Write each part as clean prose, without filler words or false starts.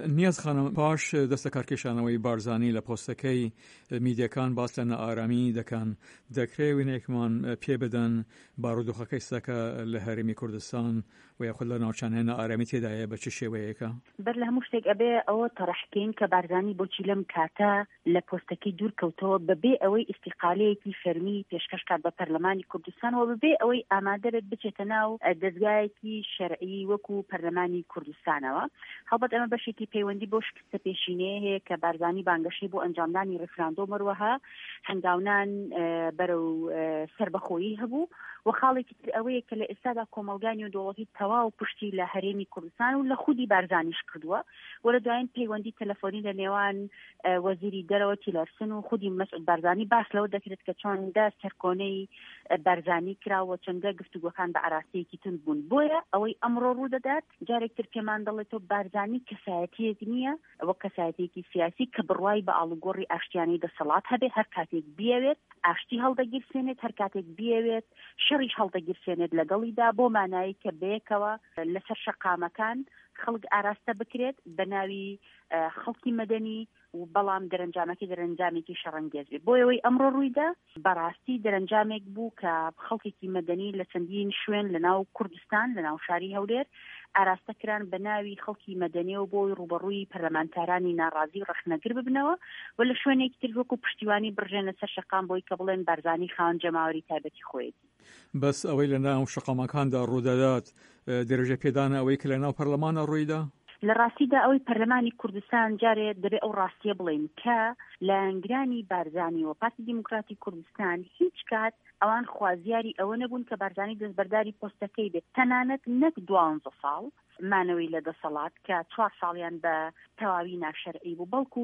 نیاز خانم پاش دەستە کارکێشانەوەی بارزانی لە پۆستەکەی میدیەکان باس لە نەئارامی دەکەن دەکرێت وێنێکمان پێ بدەن بارودۆخەکەی سەکە لە هەرێمی کوردستان و یاخود لە ناوچانەی نەئارامی تێدایە بە چ شێوەیەکە؟ بەر لە هەموو شتێک ئەبێ ئەوە تەڕەحکەین کە بارزانی بۆچی لەم کاتە لە پۆستەکەی دوور کەوتەوە بەبێ ئەوەی ئیستیقالەیەکی فەرمی پێشکەشکات بە پەرلەمانی کوردستان و بەبێ ئەوەی ئامادە بێت بچێتە ناو دەستگایەکی شەرعی وەکو پەرلەمانی کوردستانەوە. هەڵبەت ئەمە بەشێکی پەیوەندی بۆ شکستە پێشینەیە هەیە کە بارزانی بانگەشەی بۆ ئەنجامدانی ڕێفراندۆم وەروەها هەنگاونان بەرەو سەربەخۆیی هەبوو و خاڵێکی تر ئەوەیە کە لە ئێستادا کۆمەلگانی و دەوڵەتی تەواو پشتی لە هەرێمی کوردستان و لە خودی بارزانیش کردووە و لە دوایین پەیوەندی تەلەفۆنی لە نێوان وەزیری دەرەوە تیلەرسن و خودی مەسعود بارزانی باس لەوە دەکرێت کە چۆندا سەرکۆنەی بارزانی کراوە چەندە گفتوگۆکان بە ئاراستەیەکی تند بوون. بۆیە ئەوەی ئەمڕۆ ڕوو دەدات جارێکتر پێمان دەڵێتەوە بارزانی کەسایەتیەک نییە ئەوە کەسایەتێکی سیاسی کە بڕوای بە ئاڵوگۆڕی ئاشتیانەی دەسەڵات هەبێ هەر کاتێک بیەوێت ئاشتی هەڵدەگیرسێنێت هەر کاتێک بیەوێت شەڕیش هەڵدەگیرسێنێت لەگەڵیدا بۆ مانایی کە بەیەکەوە لەسەر شەقامەکان خەڵک ئاراستە بکرێت بە ناوی خەڵکی مەدەنی و بەڵام دەرەنجامێکی شەڕەنگێز بێت. بۆ ئەوەی ئەمڕۆ ڕوویدا بەڕاستی دەرەنجامێک بوو کە خەڵکێکی مەدەنی لە چەندین شوێن لە ناو کوردستان لە ناو شاری هەولێر ئاراستەکران بە ناوی خەڵکی مەدەنی و بۆی ڕوبەڕووی پەرلەمانتارانی ناڕازی و ڕەخنەگر ببنەوە و لە شوێنێکی تر وەکو پشتیوانی بڕژێنە سەر شەقام بۆی کە بڵێن بارزانی خاوەن جەماوەری تایبەتی خۆیەتی. بەس ئەوەی لە ناو شەقامەکاندا ڕوودەدات دەرەجە پێدانە ئەوەی کە لە ناو پەرلەمانە ڕوویدا؟ لە ڕاستیدا ئەوەی پەرلەمانی کوردستان جارێ دەبێت ئەو ڕاستیە بڵێن کە لایەنگرانی بارزانی و پارتی دیموکراتی کوردستان هیچ کات ئەوان خوازیاری ئەوە نەبوون کە بارزانی دەستبەرداری پۆستەکەی بێت تەنانەت نەک 12 ساڵ مانەوەی لە دەسەڵات کە 4 ساڵیان بە تەواوی ناشەرعی بوو بەڵکو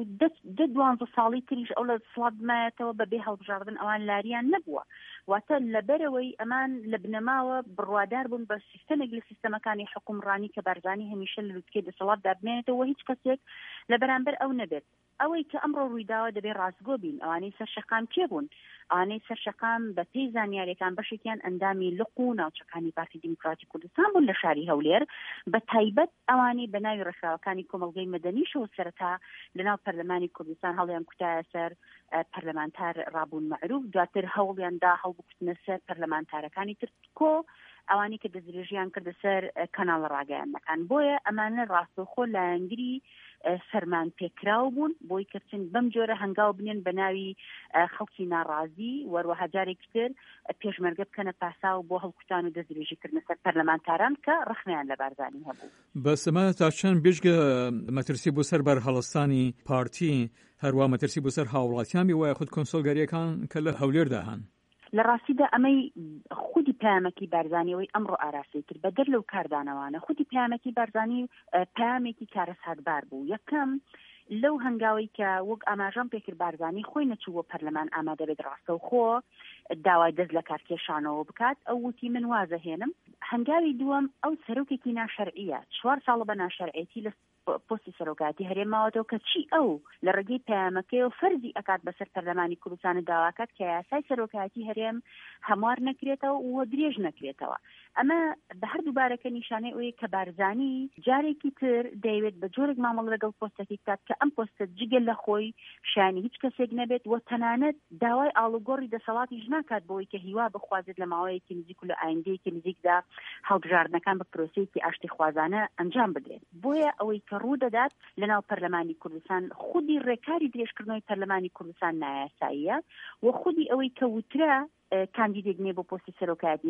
12 ساڵی تریش ئەو لە دەسەڵات بمایەتەوە بەبێ هەڵبژاردن ئەوان لاریان نەبووە واتە لەبەرەوەی ئەمان لە بنەماوە بڕوادار بوون بە سیستەمێک لە سیستەمەکانی حکومڕانی کە بارزانی هەمیشە لە لوتکەی دەسەڵات دابنێنێتەوە هیچ کەسێک لە بەرامبەر ئەو نەبێت. ئەوەی کە ئەمڕۆ ڕوویداوە دەبێت ڕاستگۆ بین. ئەوانەی سەر شەقام کێ بوون؟ ئەوانەی سەر شەقام بە پێی زانیاریەکان بەشێکیان ئەندامی لق و ناوچەکانی پارتی دیموکراتی کوردستان بوون لە شاری هەولێر بە تایبەت ئەوانەی بە ناوی ڕێکخراوەکانی کۆمەڵگەی مەدەنیشەوە سەرەتا لە ناو پەرلەمانی کوردستان هەڵیان کوتایە سەر پەرلەمانتار ڕابوون مەعروف دواتر هەوڵیاندا هەڵبکوتنە سەر پەرلەمانتارەکانی تر کۆ ئەوانی کە دەستدرێژیان کردە سەر کەناڵ ڕاگەیاندەکان. بۆیە ئەمانە ڕاستەوخۆ لایەنگری فەرمان پێکراو بوون بۆی کردن بەم جۆرە هەنگاو بنێن بە ناوی خەڵکی ناڕازی وەروەها جارێکی تر پێشمەرگە بکەنە پاسا و بۆ هەڵکوتان و دەستدرێژیکردنە سەر پەرلەمانتاران کە ڕخنیان لە بارزانی هەبوو. بەس ئەمە تا چەند بێژگە مەترسی بۆ سەر بەرهەڵستانی پارتی هەروە مەترسی بۆ سەر هاوڵاتیان وایە خود کۆنسۆلگەریەکان کە لە هەولێردا هەن. لە ڕاستیدا ئەمەی خودی پامەکی بارزانیەوەی ئەمڕۆ ئاراستی کرد بە دەر لەو کاردانەوانە خودی پامەکی بارزانی پامێکی کارەساتبار بوو. یەکەم لەو هەنگاوی کە وەک ئاماژەم پێکرد بارزانی خۆی نەچووە پەرلەمان ئامادە بێت ڕاستەوخۆ داوای دەست لە کارکێشانەوە بکات ئەو وتی من وازە هێنم. هەنگاوی دووەم ئەو سەرۆکێکی ناشەرعیە 4 ساڵ بە ناشەرعێتی لە پۆستی سەرۆکاتی هەرێماوەتەوە کە چی ئەو لە ڕێگەی پەیامەکەی و فەرزی ئەکات بەسەر پەرلەمانی کوردستان داواکات کە یاسای سەرۆکاتی هەرێم هەموار نەکرێتەوە و درێژ نەکرێتەوە. ئەمە بە هەردوو بارەکە نیشانەی ئەوەیە کە بارزانی جارێکی تر دەیەوێت بە جۆرێک مامەڵ لەگەڵ پۆستەکەی بکات کە ئەم پۆستە جگە لە خۆی شانی هیچ کەسێک نەبێت و تەنانەت داوای ئاڵوگۆڕی دەسەڵاتیش ناکات بۆی کە هیوا بخوازێت لە ماوەیەکی نزیک و لە ئایندەیەکی نزیکدا هەڵبژاردنەکان بە پرۆسەیەکی ئاشتی خوازانە ئەنجام بدرێت. بۆیە ئەوەی کە ڕوو دەدات لەناو پەرلەمانی کوردستان خودی ڕێکاری درێژکردنەوەی پەرلەمانی کوردستان نایاساییە و خودی ئەوەی کە وترا کاندیدێک نیە بۆ پۆستی سەرۆکاتی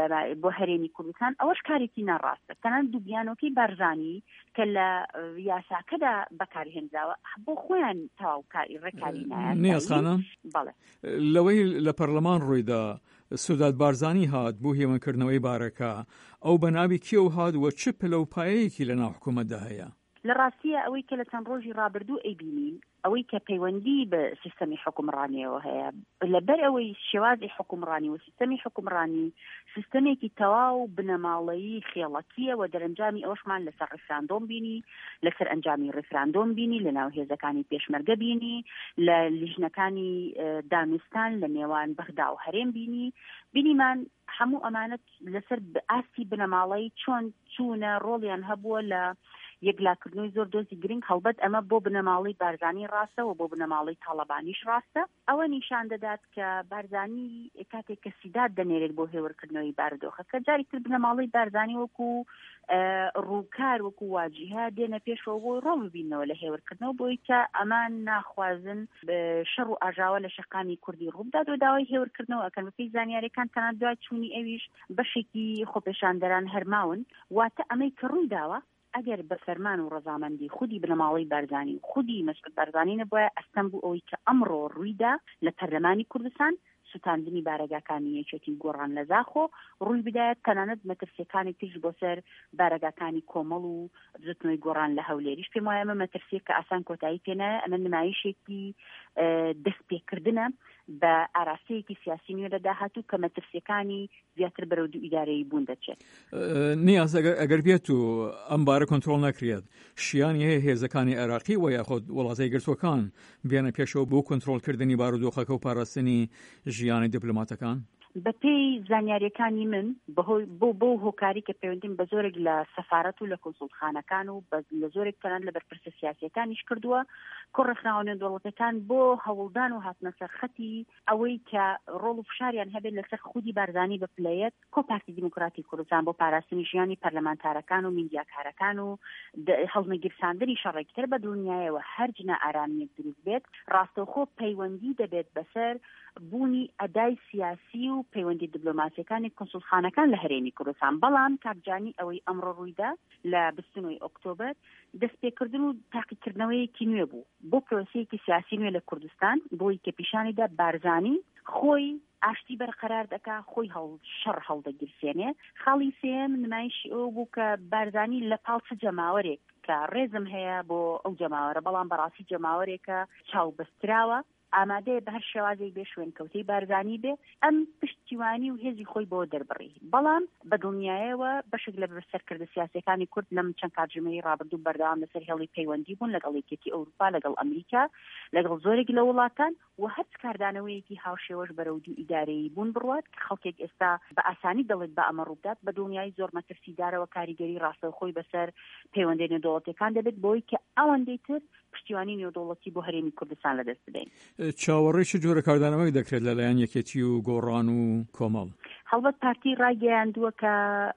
بۆ هەرێمی کوردستان ئەوەش کارێکی ناڕاستە. تەنان دووبیانۆکەی بارزانی کە لە یاساکەدا بەکارهێنراوە بۆ خۆیان تەواو ڕێکاری نایاساییە. بەڵێ لەوەی لە پەرلەمان ڕوویدا سوداد بارزانی هات بۆ هێمنکردنەوەی بارەکە ئەو بە ناوی کێو هات و چ پلەپایەیەکی لە ناو حکوومەتدا هەیە؟ لە ڕاستیە ئەوەی کە لە چەند ڕۆژی ڕابردوو ئەیبینین ئەوەی کە پەیوەندی بە سیستەمی حکومڕانیەوە هەیە لەبەر ئەوەی شێوازی حکومڕانی و سیستەمی حکومڕانی سیستەمێکی تەواو بنەماڵەیی خێڵەکیە و دەرەنجامی ئەوشمان لەسەر ڕێفراندۆم بینی لەسەر ئەنجامی ڕێفراندۆم بینی لە ناو هێزەکانی پێشمەرگە بینی لە لیژنەکانی دانوستان لە نێوان بەغدا و هەرێم بینیمان هەموو ئەمانەت لەسەر ئاستی بنەماڵەی چۆن چوونە ڕۆڵیان هەبووە لە یەکلاکردنەوەی زۆر دۆزی گرنگ هەڵبەت ئەمە بۆ بنەماڵی بارزانی ڕاستە و بۆ بنەماڵی تاڵەبانیش ڕاستە. ئەوە نیشان دەدات کە بارزانی کاتێک کە سیدات دەنێرێت بۆ هێورکردنەوەی بارودۆخەکە جاری تر بنەماڵی بارزانی وەکو ڕووکار وەکو واجیها دێنە پێشەوە بۆی ڕۆ ببینەوە لە هێورکردنەوە بۆی کە ئەمان ناخوازن شەڕ و ئاژاوە لە شەقامی کوردی ڕووبدات و داوای هێورکردنەوە ئەکەن بەپێی زانیاریەکان تەنانەت دوای چوونی ئەویش بەشێکی خۆپێشاندەران هەرماون واتە ئەمەی کە ڕووی داوە ئەگەر بە فەرمان و ڕەزامەندی خودی بنەماڵی بارزانی و خودی مەسعود بارزانی نەبووە ئەستەم بوو ئەوەی کە ئەمڕۆ ڕوویدا لە پەرلەمانی کوردستان سوتاندنی بارەگاکانی یەکێتی گۆڕان لە زاخۆ ڕووی بدایەت تەنانەت مەترسیەکانی تیژ بۆ سەر بارەگاکانی کۆمەڵ و بزوتنەوەی گۆڕان لە هەولێریش پێم وایە ئەمە مەترسیە کە ئاسان کۆتایی پێنایە ئەمە نمایشێکی دەستپێکردنە بە ئاراستەیەکی سیاسی نوێ لە داهاتوو کە مەترسیەکانی زیاتر بەرەو دوو ئیدارەی بوون دەچێت. نیاز ئەگەر بێت و ئەم بارە کۆنتڕۆڵ نەکرێت شیانی هەیە هێزەکانی عێراقی و یاخۆ وڵاتای گرتوەکان بێنە پێشەوە بۆ کۆنتڕۆڵکردنی بارودۆخەکە و پاراستنی ژیانی دیپلۆماتەکان؟ بەپێی زانیاریەکانی من بۆ هۆکاری کە پەیوەندیم بە زۆرێک لە سەفارەت و لە کۆنسوڵخانەکان و لە زۆرێک تەنان لە بەرپرسە سیاسیەکانیش کردووە کۆڕەخناوە نێودەوڵەتەکان بۆ هەوڵدان و هاتنە سەر خەتی ئەوەی کە ڕۆڵ و فشاریان هەبێت لەسەر خودی بارزانی بپلەیەت کۆپارتی دیموکراتی کوردستان بۆ پاراستنی ژیانی پەرلەمانتارەکان و میدیاکارەکان و هەڵنەگیرساندنی شەڕێکتر بە دڵنیایەوە هەرجنە ئارامێک دروست بێت ڕاستەوخۆ پەیوەندی دەبێت بەسەر بوونی ئەدای سیاسی و پەیوەندی دیپلۆماسیەکانی کۆنسوڵخانەکان لە هەرێمی کوردستان. بەڵام کاکجانی ئەوەی ئەمڕۆ ڕوویدا لە 29 ئۆکتۆبر دەستپێکردن و تاقیکردنەوەیەکی نوێ بوو بۆ پرۆسەیەکی سیاسی نوێ لە کوردستان بۆی کە پیشانیدا بارزانی خۆی ئاشتی بەرقەرار دەکا خۆی شەڕ هەڵدەگیرسێنێ. خاڵی سێم نمایشی ئەو بوو کە بارزانی لە پاڵ چ جەماوەرێک کە ڕێزم هەیە بۆ ئەو جەماوەرە بەڵام بەڕاستی جەماوەرێکە چاو بەستراوە ئامادەیە بە هەر شێوازێک بێ شوێن کەوتەی بارزانی بێ ئەم پشتیوانی و هێزی خۆی بۆ دەربڕی. بەڵام بە دڵنیایەوە بەشێک لە سەرکردە سیاسەکانی کورد لەم چەند کاتژمەی ڕابردوو بەردەوام لەسەر هێڵی پەیوەندی بوون لەگەڵ یەکێتی ئەوروپا لەگەڵ ئەمریکا لەگەڵ زۆرێک لە وڵاتان و هەرچ کاردانەوەیەکی هاوشێوەش بەرەو دوو ئیدارەی بوون بڕوات کە خەڵکێک ئێستا بە ئاسانی دەڵێت بە ئەمە ڕوودات بە دڵنیای زۆر مەترسیدارەوە کاریگەری ڕاستەوخۆی بەسەر پەیوەندی نێودەوڵەتیەکان دەبێت بۆی کە ئەوەندەی تر پشتیوانی نێودەوڵەتی بۆ هەرێمی کوردستان لەدەست بدەین. چاوەڕێی چ جۆرە کاردانەوەی دەکرێت لەلایەن یەکێتی و گۆڕان و کۆمەڵ؟ هەڵبەت پارتی ڕایگەیاندووە کە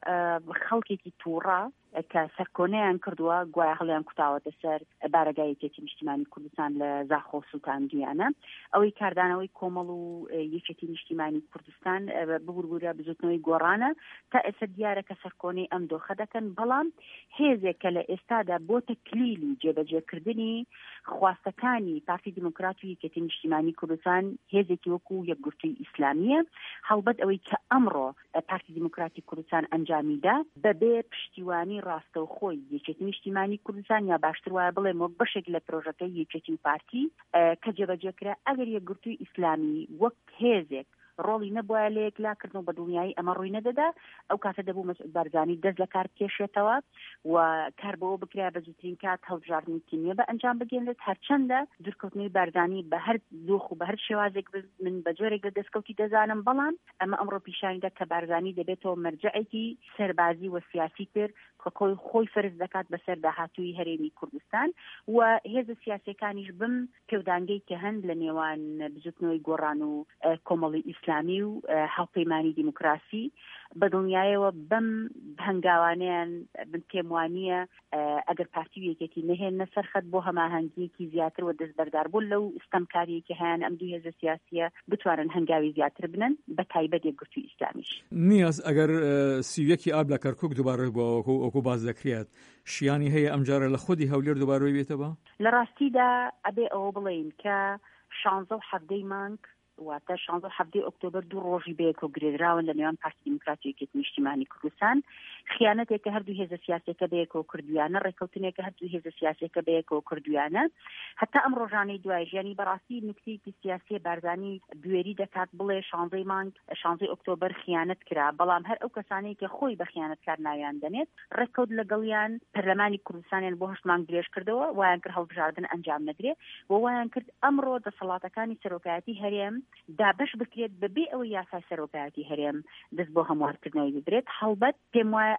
خەڵکێکی تووڕا کە سەرکۆنەیان کردووە گوایە هەڵیان کوتاوەتە سەر بارەگای یەکێتی نیشتیمانی کوردستان لە زاخۆ سوتاندویانە ئەوەی کاردانەوەی کۆمەڵ و یەکێتی نیشتیمانی کوردستان ببووربوورە بزوتنەوەی گۆڕانە تا ئێستا دیارە کە سەرکۆنەی ئەم دۆخە دەکەن. بەڵام هێزێک کە لە ئێستادا بۆتە کلیلی جێبەجێکردنی خواستەکانی پارتی دیموکرات و یەکێتی نیشتیمانی کوردستان هێزێکی وەکو یەکگرتووی ئیسلامیە. هەڵبەت ئەوەی کە ئەمڕۆ پارتی دیموکراتی کوردستان ئەنجامیدا بەبێ پشتیوانی ڕاستەوخۆی یەکێتی نیشتیمانی کوردستان یا باشتر وایە بڵێم وەک بەشێک لە پرۆژەکەی یەکێتی و پارتی کە جێبەجێکرا ئەگەر یەکگرتووی ئیسلامی وەک هێزێک ڕۆڵی نەبووە لە یەکلاکردنەوە بە دڵنیایی ئەمە ڕووی نەدەدا ئەو کاتە دەبوو مەسعود بارزانی دەست لە کار کێشێتەوە و کار بەوە بکرا بە زووترین کات هەڵبژاردننی نیە بە ئەنجام بگێنێت هەرچەندە دوورکەوتنەوەی بارزانی بە هەر دۆخ و بە هەر شێوازێک من بە جۆرێک لە دەستکەوتی دەزانم. بەڵام ئەمە ئەمڕۆ پیشانیدا کە بارزانی دەبێتەوە مەرجعێکی سەربازی و سیاسی تر کە خۆی فەرز دەکات بەسەر داهاتووی هەرێمی کوردستان و هێزە سیاسیەکانیش بم پێودانگەی کە هەند لە نێوان بزوتنەوەی گۆڕان و کۆمەڵی ئیسلامی و هاوپەیمانی دیموکراسی بە دڵنیایەوە بەم هەنگاوانیان پێم وانییە ئەگەر پارتی و یەکێتی نەهێنە سەرخەت بۆ هەماهەنگیەکی زیاتر و دەستبەردار بوون لەو ئستەمکاریەکی هەیەن ئەم دوو هێزە سیاسیە بتوانن هەنگاوی زیاتر بنن بە تایبەت یەکگرتووی ئیسلامیش. نیاز ئەگەر سیویەکی ئاب لە کەرکووک دووبارە بۆ وەکو باز دەکرێت شیانی هەیە ئەمجارە لە خودی هەولێر دووبارەوەی بێتەوە؟ لە ڕاستیدا ئەبێ ئەوە بڵێین کە 16 و 17 مانگ واتە 16 و 17 ئۆکتۆبر دوو ڕۆژی بەیەکەوە گرێدراون لە نێوان پارتی دیموکراتی و یەکێتی نیشتیمانی کوردستان. خیانەتێکە هەردوو هێزە سیاسیەکە بەیەکەوە کردویانە ڕێکەوتنێکە هەردوو هێزە سیاسیەکە بەیەکەوە کردویانە. هەتا ئەم ڕۆژانەی دوای ژیانی بەڕاستی نکتەیەکی سیاسی بارزانی دوێری دەکات بڵێ 16 مانگ 16 ئۆکتۆبر خیانەت کرا. بەڵام هەر ئەو کەسانەی کە خۆی بە خیانەتکار ناویان دەنێت ڕێکەوت لەگەڵیان پەرلەمانی کوردستانیان بۆ 8 مانگ درێژ کردەوە وایان کرد هەڵبژاردن ئەنجام نەدرێ و وایان کرد ئەمڕۆ دەسەڵاتەکانی سەرۆکایەتی هەرێم دابش بکرێت بەبێ ئەوەی یاسای سەرۆکایەتی هەرێم دەست بۆ هەموارکردنەوەی ببرێت. هەڵبەت پێم وایە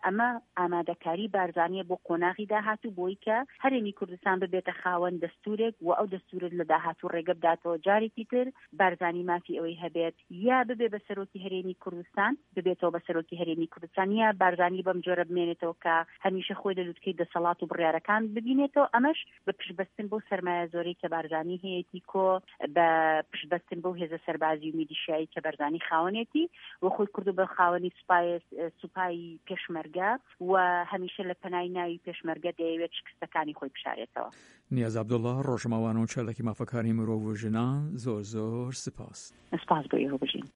ئەمە ئامادەکاری بارزانیە بۆ قۆناغی داهاتوو بۆی کە هەرێمی کوردستان ببێتە خاوەن دەستورێک و ئەو دەستورت لە داهاتوو ڕێگە بداتەوە جارێکی تر بارزانی مافی ئەوەی هەبێت یا ببێ بە سەرۆکی هەرێمی کوردستان ببێتەوە بە سەرۆکی هەرێمی کوردستان یا بارزانی بەم جۆرە بمێنێتەوە کە هەمیشە خۆی لە لووتکەی دەسەڵات و بڕیارەکان ببینێتەوە ئەمەش بە پشتبەستن بۆ سەرمایە زۆرەی کە بارزانی هەیەی کۆ بە پشتبەستن بۆ هێزە سەربازی و میلیشیایی کە بارزانی خاوەنێتی و خۆی کردو بە خاوەنی سوپای پێشمەرگە و هەمیشە لە پەنای ناوی پێشمەرگە دەیەوێت شکستەکانی خۆی بشارێتەوە. نیاز عەبدوڵڵا ڕۆژمەوانە و چەلەکی مافەکانی مرۆڤ و ژنان زۆر سپاس. سپاس بۆ ئێوە بژین.